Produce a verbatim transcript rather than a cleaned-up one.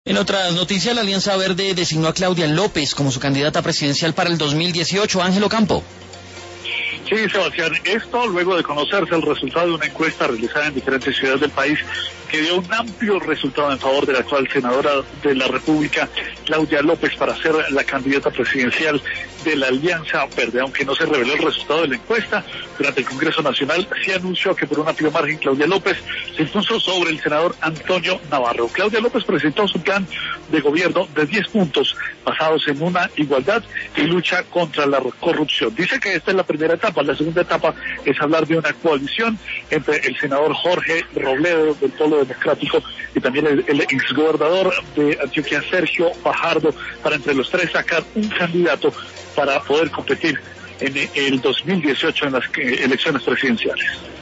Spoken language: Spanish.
En otras noticias, la Alianza Verde designó a Claudia López como su candidata presidencial para el dos mil dieciocho. Ángelo Campo. Sí, Sebastián, esto luego de conocerse el resultado de una encuesta realizada en diferentes ciudades del país que dio un amplio resultado en favor de la actual senadora de la República, Claudia López, para ser la candidata presidencial de la Alianza Verde. Aunque no se reveló el resultado de la encuesta, durante el Congreso Nacional se anunció que por un amplio margen Claudia López se impuso sobre el senador Antonio Navarro. Claudia López presentó su plan de gobierno de diez puntos basados en una igualdad y lucha contra la corrupción. Dice que esta es la primera etapa. La segunda etapa es hablar de una coalición entre el senador Jorge Robledo del Polo Democrático y también el, el exgobernador de Antioquia, Sergio Fajardo, para entre los tres sacar un candidato para poder competir en el dos mil dieciocho en las elecciones presidenciales.